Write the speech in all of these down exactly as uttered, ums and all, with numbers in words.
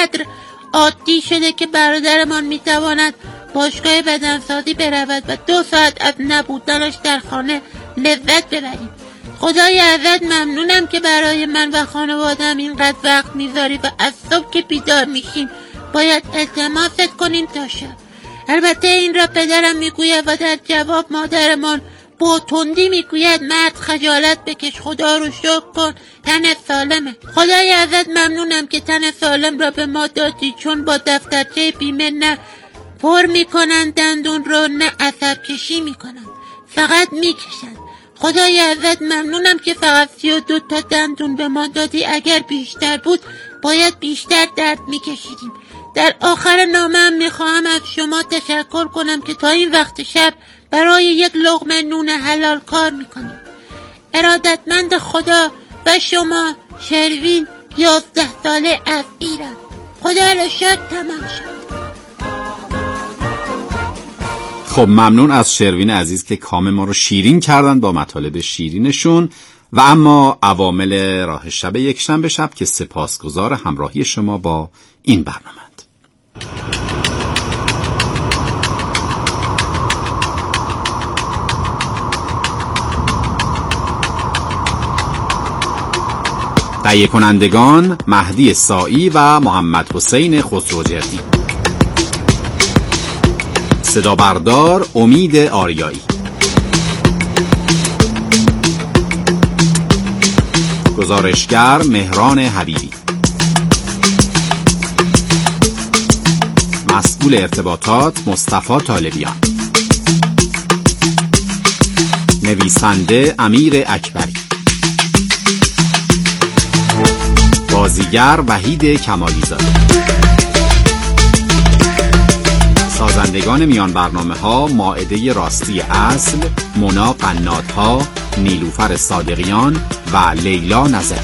اینقدر عادی شده که برادرمان میتواند باشگاه بدنسازی برود و دو ساعت از نبودنش در خانه لذت ببریم. خدای ازت ممنونم که برای من و خانوادم اینقدر وقت میذاری و از صبح که بیدار میشیم باید التماست کنیم تا شب. البته این را پدرم میگوید و در جواب مادرمان با تندی میگوید مرد خجالت بکش، خدا رو شکر کن تن سالمه. خدای ازت ممنونم که تن سالم را به ما دادی، چون با دفترچه بیمه نه پر میکنن دندون رو نه عصب کشی میکنن، فقط میکشن. خدای ازت ممنونم که فقط سی و دو تا دندون به ما دادی، اگر بیشتر بود باید بیشتر درد میکشیدیم. در آخر نامه‌ام میخواهم از شما تشکر کنم که تا این وقت شب برای یک لقمه نون حلال کار میکنیم. ارادتمند خدا و شما شروین یازده ساله از ایران. خدا را شکر تمام شد. خب ممنون از شروین عزیز که کام ما رو شیرین کردن با مطالب شیرینشون. و اما عوامل راه شب یک شنبه شب که سپاسگزار همراهی شما با این برنامه. تهیه کنندگان مهدی سائی و محمد حسین خسروجردی. صدا بردار امید آریایی. گزارشگر مهران حبیبی. مسئول ارتباطات مصطفی طالبیان. نویسنده امیر اکبری. بازیگر وحید کمالیزاده. سازندگان میان برنامه ها مائده راستی اصل، مونا قنات‌ها، نیلوفر صادقیان و لیلا نظری.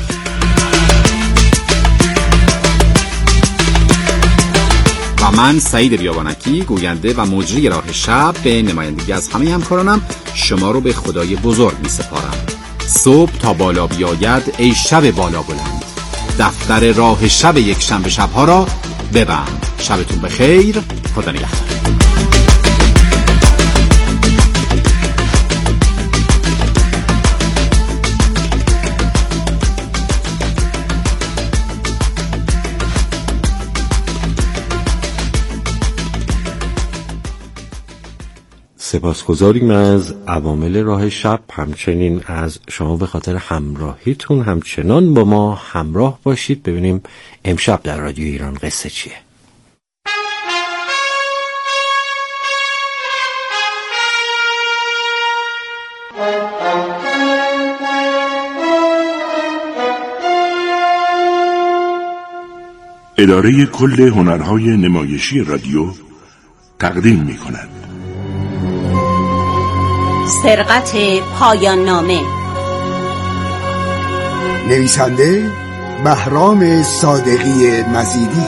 و من سعید بیابانکی گوینده و مجری راه شب به نمایندگی از همه همکارانم شما رو به خدای بزرگ می سپارم. صبح تا بالا بیاید ای شب بالا بلند، دفتر راه شب یک شنبه شبها را ببند. شبتون بخیر. خدا نگهدار. سپاسگزاریم از عوامل راه شب، همچنین از شما به خاطر همراهیتون. همچنان با ما همراه باشید ببینیم امشب در رادیو ایران قصه چیه. اداره کل هنرهای نمایشی رادیو تقدیم می کند سرقت پایان نامه. نویسنده بهرام صادقی مزیدی.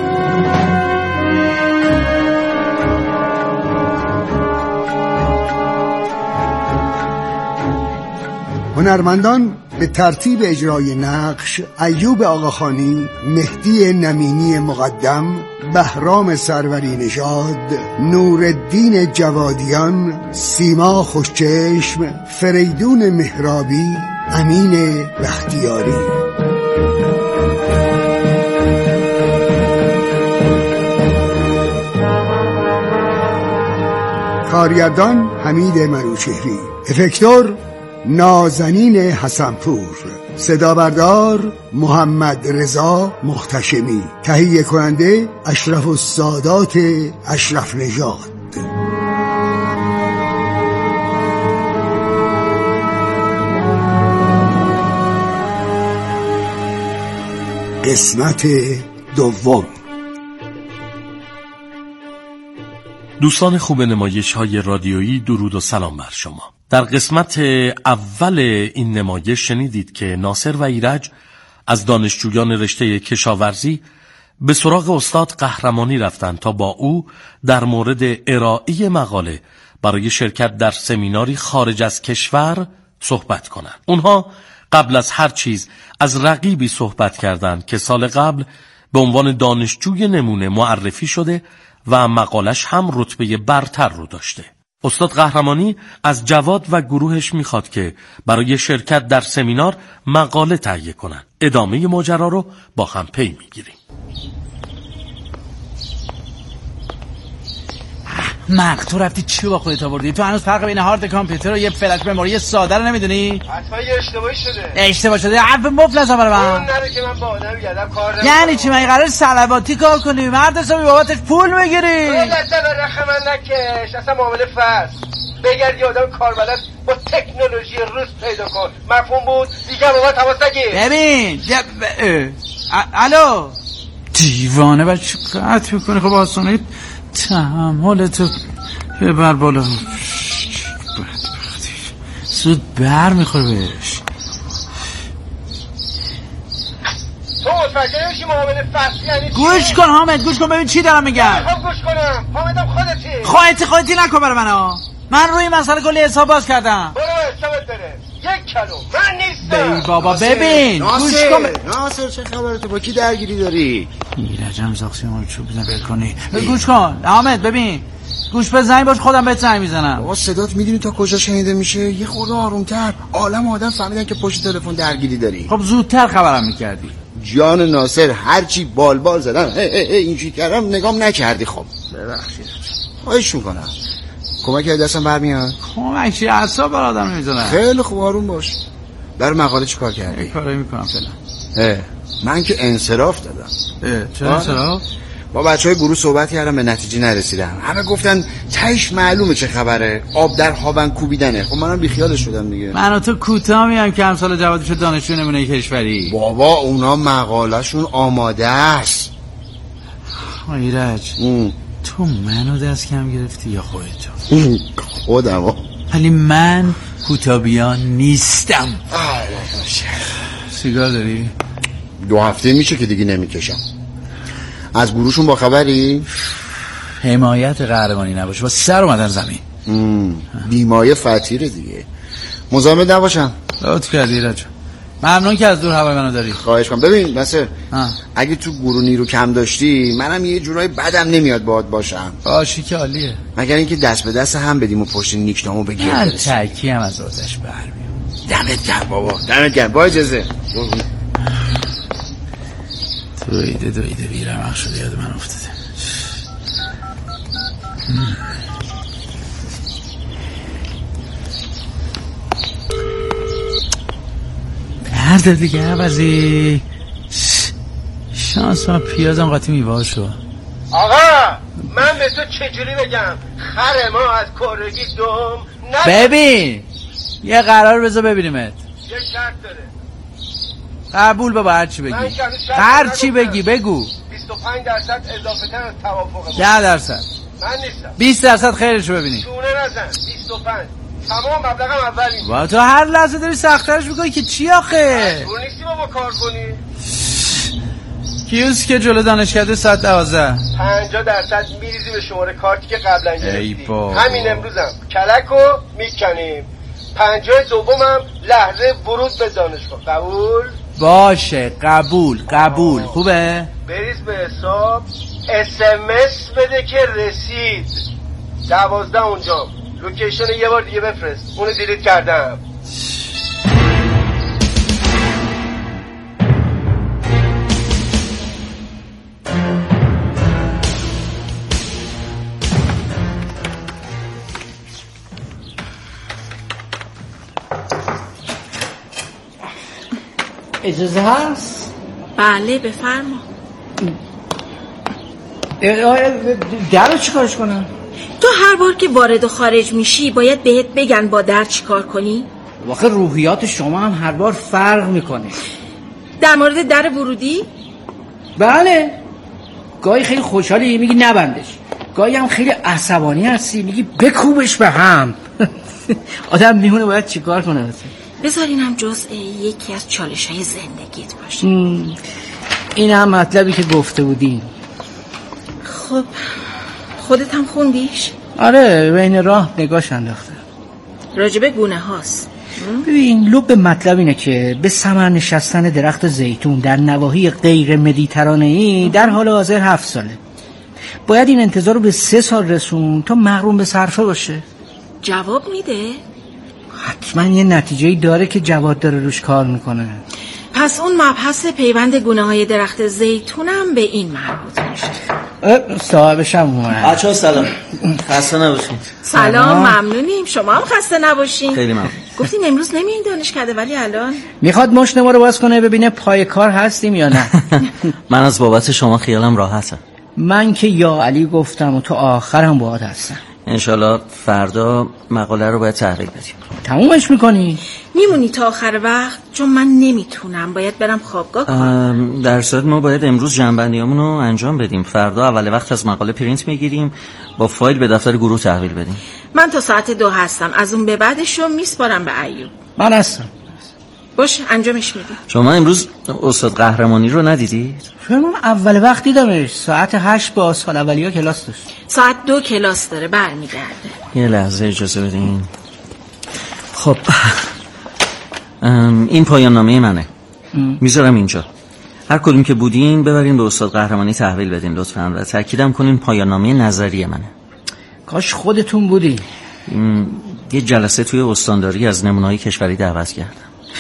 هنرمندان به ترتیب اجرای نقش: ایوب آقاخانی، مهدی نمینی مقدم، بهرام سروری نژاد، نورالدین جوادیان، سیما خوشچشم، فریدون مهرابی، امین بختیاری. کارگردان حمید منوچهری. افکتور نازنین حسنپور. صدا بردار محمد رضا محتشمی. تهیه کننده اشرف السادات اشرف نژاد. قسمت دوم. دوستان خوب نمایش های رادیویی، درود و سلام بر شما. در قسمت اول این نمایش شنیدید که ناصر و ایرج از دانشجویان رشته کشاورزی به سراغ استاد قهرمانی رفتند تا با او در مورد ارائه مقاله برای شرکت در سمیناری خارج از کشور صحبت کنند. اونها قبل از هر چیز از رقیبی صحبت کردند که سال قبل به عنوان دانشجوی نمونه معرفی شده و مقالش هم رتبه برتر رو داشته. استاد قهرمانی از جواد و گروهش میخواد که برای شرکت در سمینار مقاله تهیه کنن. ادامه ماجرا رو با هم پی میگیریم. مرق تو رفتی چی با خودت آوردی؟ تو هنوز فرق بین هارد کامپیوتر و یه فلش مموری ساده رو نمیدونی؟ حتما یه اشتباهی شده. اشتباه شده؟ حرف مفلس برای من. اون نره که من با آدم یادم کار نمی‌کنم. یعنی چی؟ من قرار صلواتی کار کنی؟ مرد حسابی باباتش پول میگیری؟ تو دست به رخ من نکش. اصلا معامله فصل. بگرد یه آدم کاربلد با تکنولوژی روز پیدا کن. مفهوم بود؟ دیگه بابا تماس نگیر. ببین ب... الو دیوانه بچه قطع میکنی. خب آسانه تحمل تو ببر بالا. سود بر میخوره بهش. تو متوجه نمیشی معامله فصل یعنی چی؟ گوش کن حامد، گوش کن ببین چی دارم میگم. خب گوش کنم. حامدم خودتی. خودتی خودتی نکن برای من ها. من روی مسئله کلی حساب باز کردم. برو حسابت داره. یک کلو من نیستم. بی بابا ببین گوش کن. ناصر چه خبره؟ تو با کی درگیری داری؟ ایرجم زاخسیمون چوب بزن بل کنی. گوش کن حامد ببین گوش به زنگ باش خودم بهت زنگ میزنم. بابا صدات میدونی تا کجا شنیده میشه؟ یه خورده آرومتر. عالم آدم فهمیدن که پشت تلفن درگیری داری. خب زودتر خبرم میکردی. جان ناصر هرچی بال بال زدن اینجوری کردم نگام نکردی. خب ببخشید خواهش میکنم. کمک دستم برمیاد. کمک چی؟ اعصاب بر آدم نمیزنه. خیلی خوب آروم باش. برای مقاله چی کار کردی؟ یه کاری میکنم فعلا. من که انصراف دادم. چرا انصراف؟ با بچه های گروه صحبت کردم به نتیجه نرسیدم. همه گفتن تهش معلومه چه خبره. آب در هاون کوبیدنه. خب منم بیخیالش شدم دیگه. من و تو کوتاه میام که امسال جوادش دانشجو نمونه کشوری. بابا اونا مقاله شون آماده است. ایرج تو منو دست کم گرفتی یا خودتو؟ خودم. ولی من کوتابیان نیستم. سیگار داری؟ دو هفته میشه که دیگه نمیکشم. از گروهشون با خبری؟ حمایت قهرمانی نباشه با سر اومدن زمین. بیمایه فتیره دیگه. مزاحمت نباشم. لطف کردی ایرج. ممنون که از دور هوای منو داری. خواهش کنم. ببین ناصر اگه تو گروه نیرو کم داشتی منم یه جورای بدم نمیاد باهات باشم. باشی که عالیه. مگر اینکه دست به دست هم بدیم و پشت نیکنامو بگیر من تکی هم از آتش برمیام. دمت گرم بابا دمت گرم. با اجازه. دویده دویده بیرمق شده یاد من افتاده. برده دیگه عوضی. شانس من پیازم قاطی میوه شو. آقا من به تو چجوری بگم خر ما از کارگی دوم نب... ببین یه قرار بذار ببینیمت. یه شرط داره. قبول بابا هرچی بگی هرچی بگی بگو. بیست و پنج درصد اضافه تر از توافق ما. ده درصد من نیستم. بیست درصد خیرشو ببینی. چونه نزن. بیست و پنج تمام مبلغم اولیم. با تو هر لحظه داری سخترش میکنی که چی آخه؟ مجبور نیستی بابا کار کنی. کیوس که جلو دانشکده ساعت دوازده. پنجاه درصد میریزی به شماره کارتی که قبلا گرفتی. همین امروزم کلکو میکنیم. پنجاه دومم لحظه ورود به دانشگاه. قبول؟ باشه قبول قبول. خوبه؟ بریز به حساب. اس ام اس بده که رسید. دوازده اونجا. لوکیشن یه بار دیگه بفرست. اونو دیلیت کردم. اجازه هست؟ بله بفرما. در رو چی کارش کنم؟ تو هر بار که وارد و خارج میشی باید بهت بگن با در چی کار کنی؟ واقعا روحیات شما هم هر بار فرق میکنه. در مورد در ورودی؟ بله گاهی خیلی خوشحالی میگی نبندش، گاهی هم خیلی عصبانی هستی میگی بکوبش به هم. آدم میمونه باید چی کار کنه؟ بذار اینم جزء یکی از چالش های زندگیت باشه. این هم مطلبی که گفته بودی. خب خودت هم خوندیش؟ آره بین راه نگاش انداخته. راجب گونه هاست. ببین لب مطلب اینه که به ثمر نشستن درخت زیتون در نواحی غیر مدیترانه‌ای در حال حاضر هفت ساله. باید این انتظار رو به سه سال رسون تا محروم به صرفه باشه. جواب میده؟ حتما یه نتیجه‌ای داره که جواد داره روش کار میکنه. پس اون مبحث پیوند گونه های درخت زیتونم به این مربوط میشه. صاحبش هم اومد. بچه‌ها سلام. خسته نباشید. سلام، ممنونیم. شما هم خسته نباشین. خیلی ممنون. گفتین امروز نمیاین دانشکده ولی الان میخواد مشت ما رو باز کنه ببینه پای کار هستیم یا نه. من از بابت شما خیالم راحته. من که یا علی گفتم و تو آخرم باهات هستم. انشالله فردا مقاله رو باید تحویل بدیم. تمومش میکنی؟ میمونی تا آخر وقت؟ چون من نمیتونم، باید برم خوابگاه کنم. در صورت ما باید امروز جنبندیامون رو انجام بدیم. فردا اول وقت از مقاله پرینت میگیریم، با فایل به دفتر گروه تحویل بدیم. من تا ساعت دو هستم، از اون به بعدش رو میسپارم به ایوب. من هستم. باشه انجامش میدیم. شما امروز استاد قهرمانی رو ندیدید؟ من اول وقت دیدمش، ساعت هشت با سال اولیا کلاس داشت. ساعت دو کلاس داره، برمیگرده. یه لحظه اجازه بدین. خب این پایان نامه منه، میذارم اینجا. هر کدوم که بودین ببرین به استاد قهرمانی تحویل بدین لطفاً و تاکیدم کنین پایان نامه نظری منه. کاش خودتون بودی. یه جلسه توی استانداری از نمونه‌های کشوری دعوت کردم.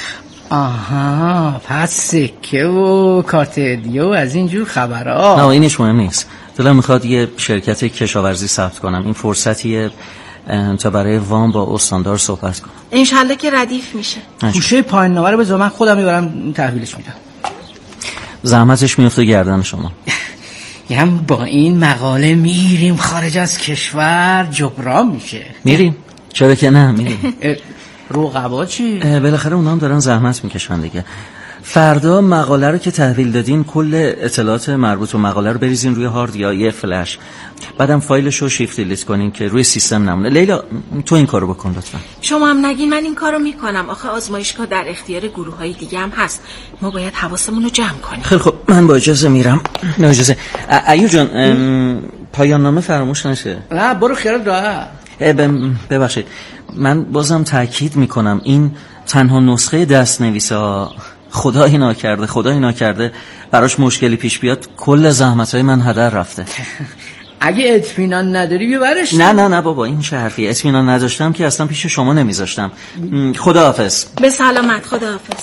آها، پس سکه و کارت هدیه و از اینجور خبرها. نه اینش مهم نیست. دلم میخواد یه شرکت کشاورزی ثبت کنم. این فرصتیه تا برای وام با استاندار صحبت کنم. انشالله که ردیف میشه. گوشه پایین نامه رو بذار، من خودم میبرم تحویلش میدم. زحمتش میفته گردن شما. یعنی با این مقاله میریم خارج از کشور، جبران میشه. میریم؟ چرا که نه، میریم. رقبا چی؟ بالاخره اونا هم دارن زحمت میکشن دیگه. فردا مقاله رو که تحویل دادین کل اطلاعات مربوط به مقاله رو بریزین روی هارد یا یه فلش، بعدم فایلش رو شیفت دیلیت کنین که روی سیستم نمونه. لیلا تو این کارو بکن لطفا. شما هم نگین من این کارو میکنم. آخه آزمایشگاه در اختیار گروه‌های دیگه هم هست، ما باید حواسمون رو جمع کنیم. خیلی خب من با اجازه میرم. نه اجازه. ایو جان پایان نامه فراموش نشه. نه برو خیال راحت. ببخشید من بازم تاکید میکنم این تنها نسخه دست نویسه. خدایی ناکرده خدایی ناکرده براش مشکلی پیش بیاد کل زحمتهای من هدر رفته. اگه اطمینان نداری بیا برش. نه نه نه بابا این چه حرفیه؟ اطمینان نداشتم که اصلا پیش شما نمیذاشتم. خداحافظ. به سلامت. خداحافظ.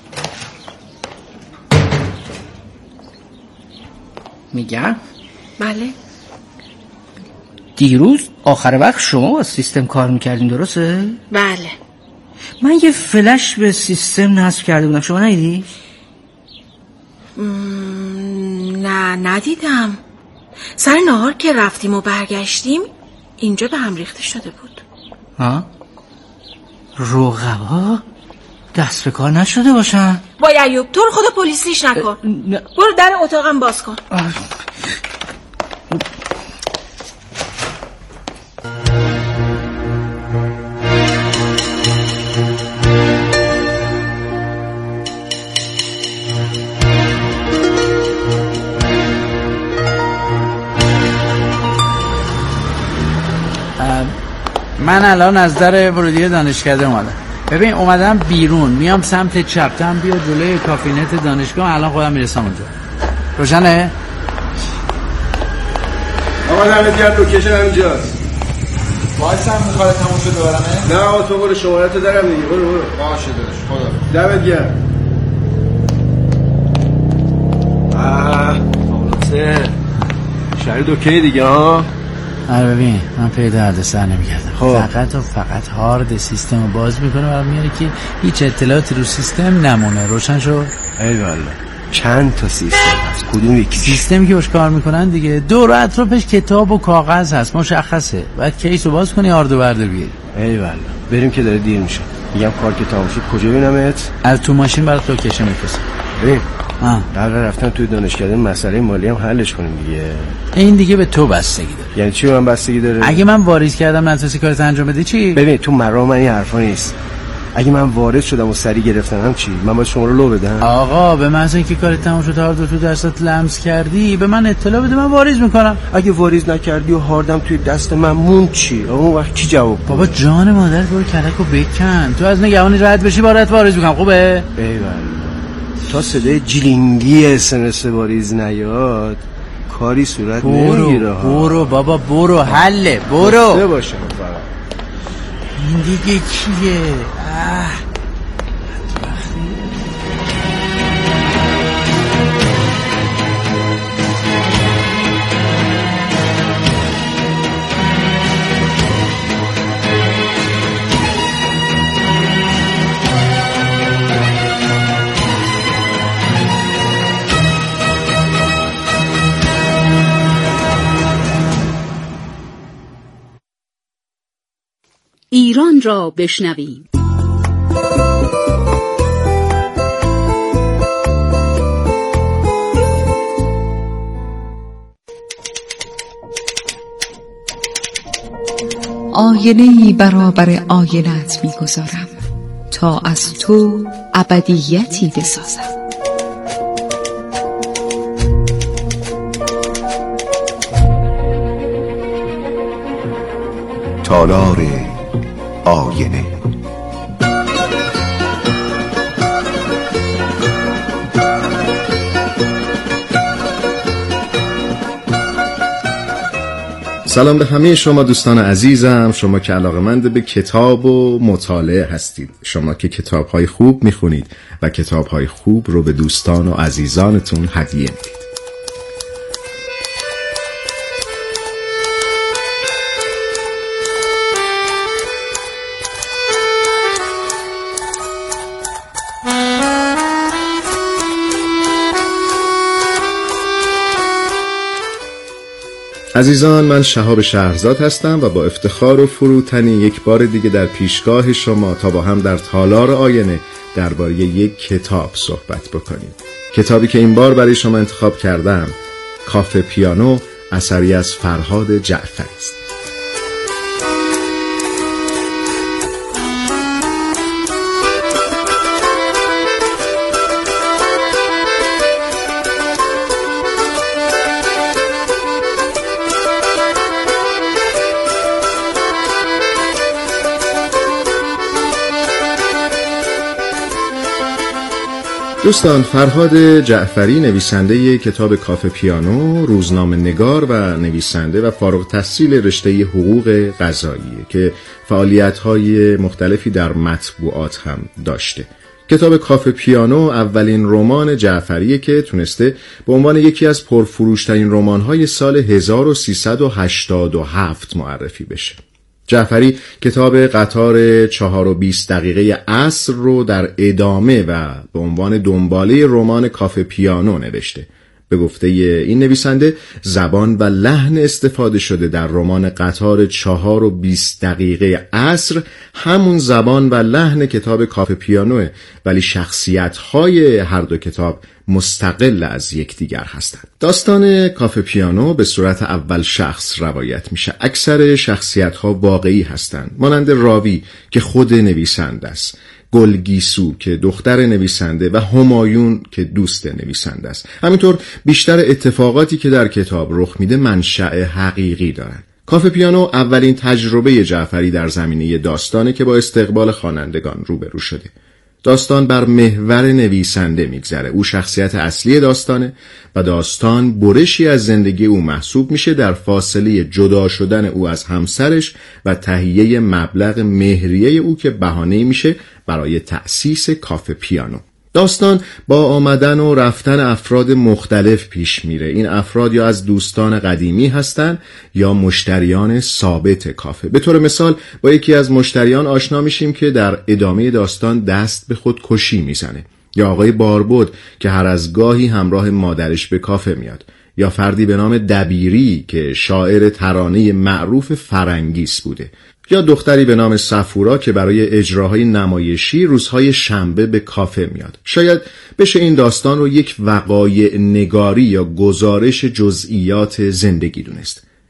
میگم بله. دیروز آخر وقت شما با سیستم کار میکردین درسته؟ بله. من یه فلش به سیستم نصب کرده بودم، شما ندیدی؟ نه ندیدم. سر نهار که رفتیم و برگشتیم اینجا به هم ریخته شده بود. ها؟ رقبا دست به کار نشده باشن؟ وای ایوب تو رو خدا پلیسیش نکن. برو در اتاقم باز کن. آه. من الان از در ورودی دانشکده اومدم. ببین اومدم بیرون میام سمت چپ، تام بیا جلوی کافینت دانشگاه، الان خودم میرسم اونجا. روشنه؟ آقا دمت گرم، لوکیشن همینجاست. وایسم میخواد تموم شده برامه؟ نه آقا تو برو شماره‌تو دارم دیگه. برو برو. باشه داداش خدا. دمت گرم. آه خلاصه شهر اوکی دیگه ها. آره ببین من پیدا درد سر نمیگردم. فقط و فقط هارد سیستم رو باز میکنه و میاره که هیچ اطلاعاتی رو سیستم نمونه. روشن شو؟ ای والله چند تا سیستم هست، کدوم یکی؟ سیستمی که باش کار میکنن دیگه. دور و اطرافش کتاب و کاغذ هست، مشخصه. بعد کیس رو باز کنی هارد و بردار بیاری. ای والله بریم که داره دیر میشه. میگم کار که تمام شد کجا ببینمت؟ از تو ماشین برات لوکیشن میفرستم. بریم. قبل رفتن توی دانشکده مسئله مالی هم حلش کنیم دیگه. این دیگه به تو بستگی داره. یعنی چی به من بستگی داره؟ اگه من واریز کردم نتونستی کارت انجام بدی چی؟ ببین تو مرام من این حرفا نیست. اگه من وارد شدم و سری گرفتنم چی؟ من باید شما رو لو بدم؟ آقا به محض اینکه کارت تموم شد هارد رو تو دستت لمس کردی به من اطلاع بده، من واریز میکنم. اگه واریز نکردی و هاردم توی دست من مون چی؟ آقا اون وقت کی جواب؟ بابا جان مادر برو کلکو بکن، تو از نگهبانی رد بشی بارت واریز میکنم. خوبه؟ ایول تا صدای جیلینگی اس ام اس واریز نیاد کاری صورت نمیگیره. برو بابا برو، حله برو. باشه این دیگه کیه؟ اه ایران را بشنویم. آینه‌ای برابر آینه‌ات می‌گذارم تا از تو ابدیتی بسازم. تالار آینه. سلام به همه شما دوستان عزیزم، شما که علاقه‌مند به کتاب و مطالعه هستید، شما که کتاب‌های خوب می‌خونید و کتاب‌های خوب رو به دوستان و عزیزانتون هدیه میدید. عزیزان، من شهاب شهرزاد هستم و با افتخار و فروتنی یک بار دیگه در پیشگاه شما تا با هم در تالار آینه درباره یک کتاب صحبت بکنیم. کتابی که این بار برای شما انتخاب کردم کافه پیانو اثری از فرهاد جعفری است. دوستان، فرهاد جعفری نویسنده کتاب کافه پیانو، روزنامه نگار و نویسنده و فارغ التحصیل رشته حقوق قضاییه که فعالیت‌های مختلفی در مطبوعات هم داشته. کتاب کافه پیانو اولین رمان جعفریه که تونسته به عنوان یکی از پرفروشترین رمان‌های سال هزار و سیصد و هشتاد و هفت معرفی بشه. جعفری کتاب قطار چهار و بیست دقیقه عصر رو در ادامه و به عنوان دنباله رمان کافه پیانو نوشته. به گفته این نویسنده زبان و لحن استفاده شده در رمان قطار چهار و بیست دقیقه عصر همون زبان و لحن کتاب کافه پیانوه، ولی شخصیت‌های هر دو کتاب مستقل از یکدیگر هستند. داستان کافه پیانو به صورت اول شخص روایت میشه. اکثر شخصیت‌ها واقعی هستند، مانند راوی که خود نویسنده است، گلگیسو که دختر نویسنده و همایون که دوست نویسنده است. همینطور بیشتر اتفاقاتی که در کتاب رخ میده منشأ حقیقی دارن. کافه پیانو اولین تجربه جعفری در زمینه داستانه که با استقبال خوانندگان روبرو شده. داستان بر محور نویسنده میگذره. او شخصیت اصلی داستانه و داستان برشی از زندگی او محسوب میشه در فاصله جدا شدن او از همسرش و تهیه مبلغ مهریه او که بهانه میشه برای تأسیس کافه پیانو. داستان با آمدن و رفتن افراد مختلف پیش میره. این افراد یا از دوستان قدیمی هستن یا مشتریان ثابت کافه. به طور مثال با یکی از مشتریان آشنا میشیم که در ادامه داستان دست به خودکشی میزنه، یا آقای باربد که هر از گاهی همراه مادرش به کافه میاد، یا فردی به نام دبیری که شاعر ترانه معروف فرنگیس بوده، یا دختری به نام صفورا که برای اجراهای نمایشی روزهای شنبه به کافه میاد. شاید بشه این داستان رو یک وقایع نگاری یا گزارش جزئیات زندگی دونست.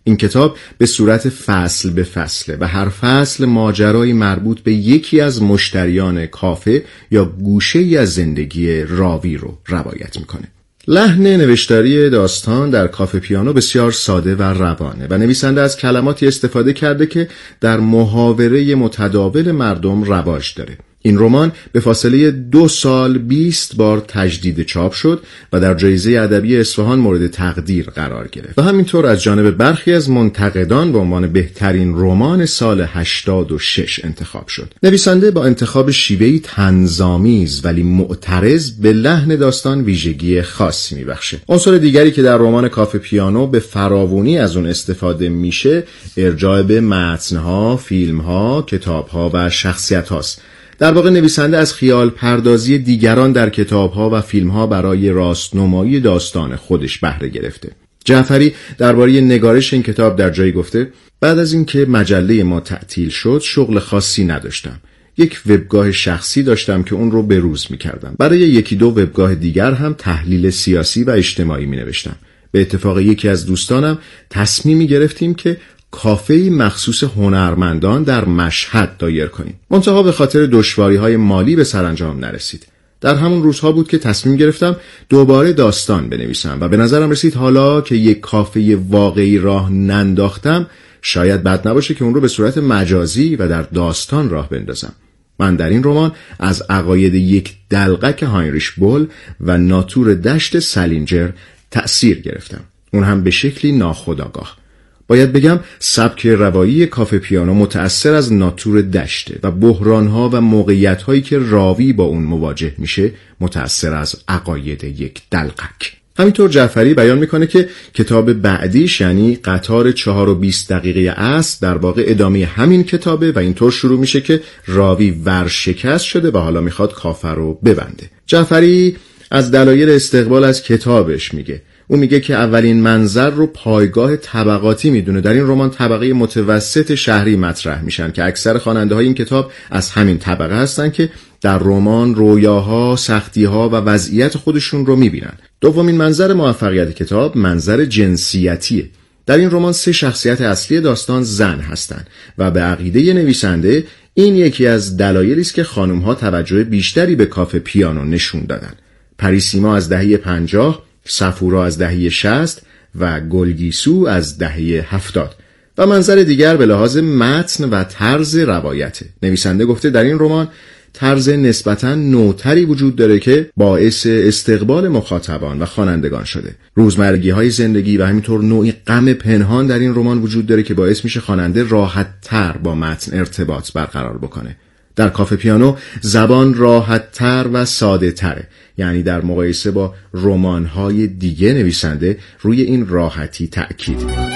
این کتاب به صورت فصل به فصله و هر فصل ماجرایی مربوط به یکی از مشتریان کافه یا گوشه‌ای از زندگی راوی رو روایت میکنه. لحن نوشتاری داستان در کافه پیانو بسیار ساده و روانه و نویسنده از کلماتی استفاده کرده که در محاوره متداول مردم رواج داره. این رمان به فاصله دو سال بیست بار تجدید چاپ شد و در جایزه ادبی اصفهان مورد تقدیر قرار گرفت و همینطور از جانب برخی از منتقدان به عنوان بهترین رمان سال هشتاد و شش انتخاب شد. نویسنده با انتخاب شیوهی طنزآمیز ولی معترض به لحن داستان ویژگی خاصی میبخشه. عنصر دیگری که در رمان کافه پیانو به فراوانی از اون استفاده میشه ارجاع به متن‌ها، فیلم‌ها، کتاب‌ها و شخصیت‌هاست. در واقع نویسنده از خیال پردازی دیگران در کتاب‌ها و فیلم‌ها برای راستنمایی داستان خودش بهره گرفته. جعفری درباره نگارش این کتاب در جایی گفته: بعد از اینکه مجله ما تعطیل شد شغل خاصی نداشتم. یک وبگاه شخصی داشتم که اون رو بروز می‌کردم. برای یکی دو وبگاه دیگر هم تحلیل سیاسی و اجتماعی می‌نوشتم. به اتفاق یکی از دوستانم تصمیمی گرفتیم که کافه‌ای مخصوص هنرمندان در مشهد دایر کنیم. منتها به خاطر دشواری‌های مالی به سرانجام نرسید. در همون روزها بود که تصمیم گرفتم دوباره داستان بنویسم و به نظرم رسید حالا که یک کافه واقعی راه ننداختم شاید بد نباشه که اون رو به صورت مجازی و در داستان راه بندازم. من در این رمان از عقاید یک دلقک هاینریش بول و ناتور دشت سالینجر تأثیر گرفتم، اون هم به شکلی ناخودآگاه. باید بگم سبک روایی کافه پیانو متأثر از ناتور دشته و بحرانها و موقعیت‌هایی که راوی با اون مواجه میشه متأثر از عقاید یک دلقک. همینطور جعفری بیان میکنه که کتاب بعدیش یعنی قطار چهار و بیست دقیقه است در واقع ادامه همین کتابه و اینطور شروع میشه که راوی ورشکست شده و حالا میخواد کافه رو ببنده. جعفری از دلایل استقبال از کتابش میگه. او میگه که اولین منظر رو پایگاه طبقاتی میدونه. در این رمان طبقه متوسط شهری مطرح میشن که اکثر خواننده های این کتاب از همین طبقه هستن که در رمان رویاها، سختیها و وضعیت خودشون رو میبینن. دومین منظر موفقیت کتاب منظر جنسیتیه. در این رمان سه شخصیت اصلی داستان زن هستن و به عقیده نویسنده این یکی از دلایلی است که خانم‌ها توجه بیشتری به کافه پیانو نشون دادن. پریسیما از دهه پنجاه، صفورا از دهه شصت و گلگیسو از دهه هفتاد. و منظر دیگر به لحاظ متن و طرز روایته. نویسنده گفته در این رمان طرز نسبتاً نوتری وجود داره که باعث استقبال مخاطبان و خوانندگان شده. روزمرگی‌های زندگی و همینطور نوعی غم پنهان در این رمان وجود داره که باعث میشه خواننده راحت‌تر با متن ارتباط برقرار بکنه. در کافه پیانو زبان راحت‌تر و ساده‌تره، یعنی در مقایسه با رمان‌های دیگه نویسنده روی این راحتی تأکید می‌کنه.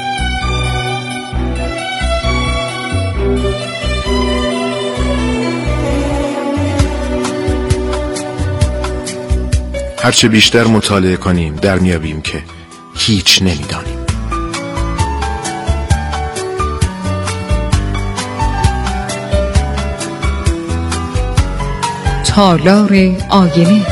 هرچه بیشتر مطالعه کنیم در میابیم که هیچ نمیدانیم. تالار آینه.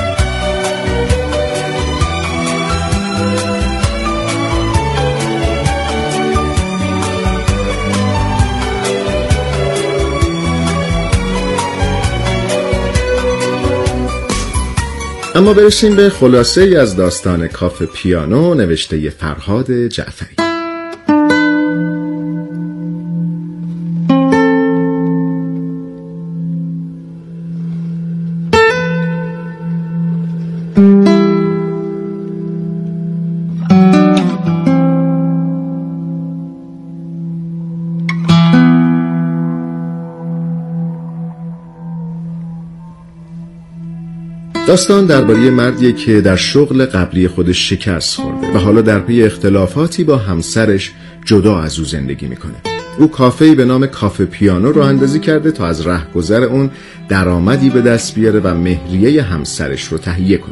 اما برسیم به خلاصه ای از داستان کافه پیانو نوشته فرهاد جعفری. داستان درباره مردیه که در شغل قبلی خودش شکست خورده و حالا در پی اختلافاتی با همسرش جدا از او زندگی میکنه. او کافه‌ای به نام کافه پیانو راه اندازی کرده تا از رهگذر اون درآمدی به دست بیاره و مهریه همسرش رو تهیه کنه.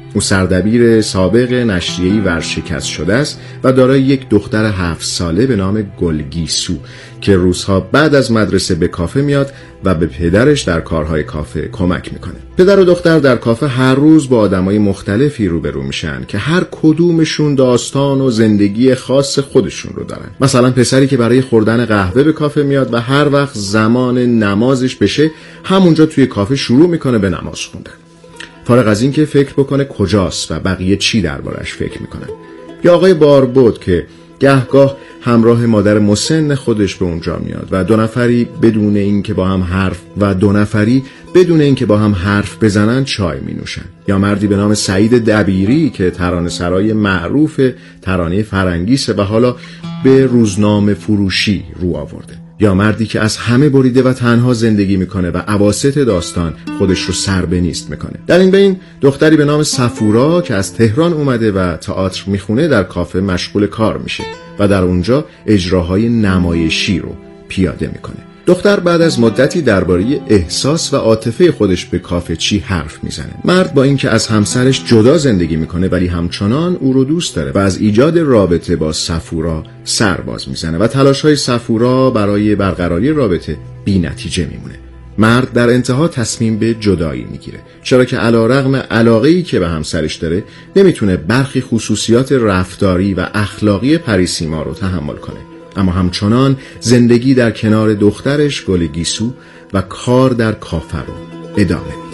او سردبیر سابق نشریه‌ای ورشکست شده است و دارای یک دختر هفت ساله به نام گلگیسو که روزها بعد از مدرسه به کافه میاد و به پدرش در کارهای کافه کمک میکنه. پدر و دختر در کافه هر روز با آدمای مختلفی روبرو میشن که هر کدومشون داستان و زندگی خاص خودشون رو دارن. مثلا پسری که برای خوردن قهوه به کافه میاد و هر وقت زمان نمازش بشه همونجا توی کافه شروع میکنه به نماز خوندن، فارغ از این که فکر بکنه کجاست و بقیه چی دربارش فکر میکنن. یا آقای باربود که گهگاه همراه مادر مسن خودش به اونجا میاد و دو نفری بدون این که با هم حرف و دو نفری بدون این که با هم حرف بزنن چای می نوشن. یا مردی به نام سعید دبیری که ترانه سرای معروف ترانه فرنگیسه و حالا به روزنامه فروشی رو آورده. یا مردی که از همه بریده و تنها زندگی میکنه و اواسط داستان خودش رو سر به نیست میکنه. در این بین دختری به نام صفورا که از تهران اومده و تئاتر میخونه در کافه مشغول کار میشه و در اونجا اجراهای نمایشی رو پیاده میکنه. دختر بعد از مدتی درباره احساس و عاطفه خودش به کافه چی حرف میزنه. مرد با اینکه از همسرش جدا زندگی میکنه ولی همچنان او رو دوست داره و از ایجاد رابطه با صفورا سر باز میزنه و تلاش‌های صفورا برای برقراری رابطه بی نتیجه میمونه. مرد در انتها تصمیم به جدایی میگیره، چرا که علیرغم علاقه‌ای که به همسرش داره نمیتونه برخی خصوصیات رفتاری و اخلاقی پریسیما رو تحمل کنه، اما همچنان زندگی در کنار دخترش گلگیسو و کار در کافه رو ادامه میده.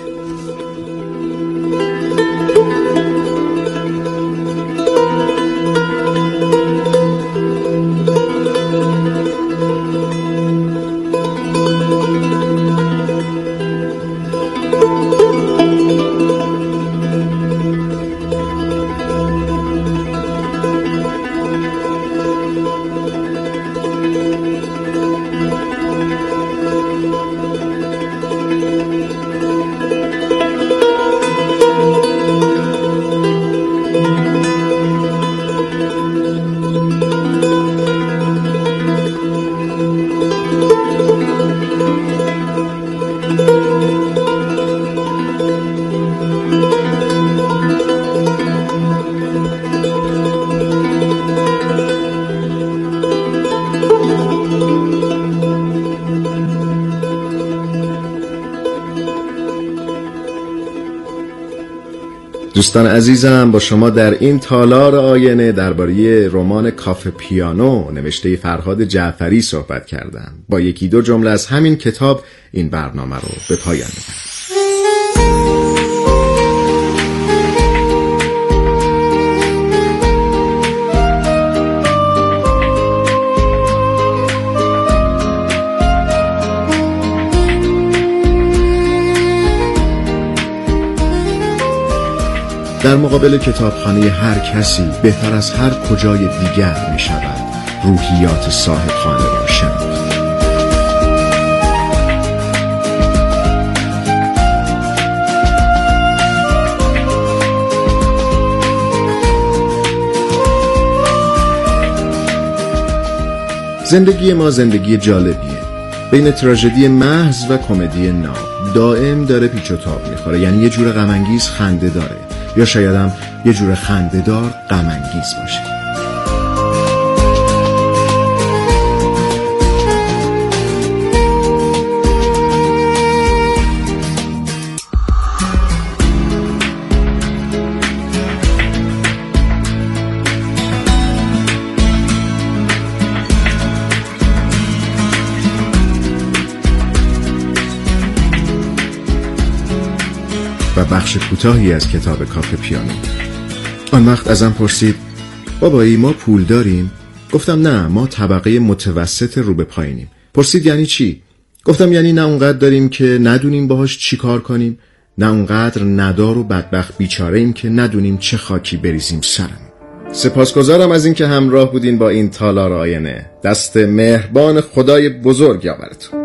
دوستان عزیزم، با شما در این تالار آینه درباره رمان کافه پیانو نوشته فرهاد جعفری صحبت کردم. با یکی دو جمله از همین کتاب این برنامه رو به پایان میبرم. در مقابل کتابخانه هر کسی بهتر از هر کجای دیگر می شود روحیات صاحب خانه را شناخت. زندگی ما زندگی جالبیه، بین تراژدی محض و کمدی ناب. دائم داره پیچ و تاب میخوره، یعنی یه جور غم انگیز خنده داره یا شاید هم یه جور خنده‌دار غم انگیز باشه. و بخش کوتاهی از کتاب کافه پیانو. آن وقت ازم پرسید بابایی ما پول داریم؟ گفتم نه، ما طبقه متوسط رو به پایینیم. پرسید یعنی چی؟ گفتم یعنی نه اونقدر داریم که ندونیم باهاش چی کار کنیم، نه اونقدر ندار و بدبخت بیچاره ایم که ندونیم چه خاکی بریزیم سرم. سپاسگزارم از اینکه همراه بودین با این تالار آینه. دست مهربان خدای بزرگ یاورتون.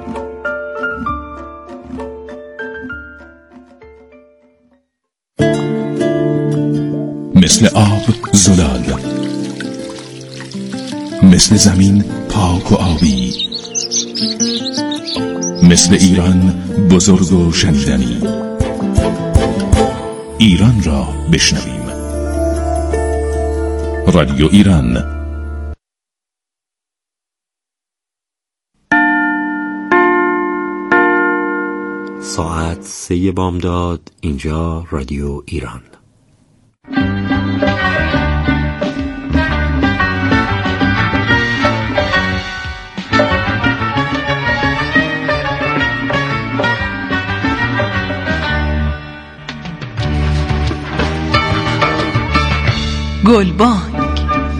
Thank you. مثل آب زلال، مثل زمین پاک و آبی، مثل ایران بزرگ و شنیدنی. ایران را بشنویم. رادیو ایران. ساعت سه بامداد، اینجا رادیو ایران. گلبان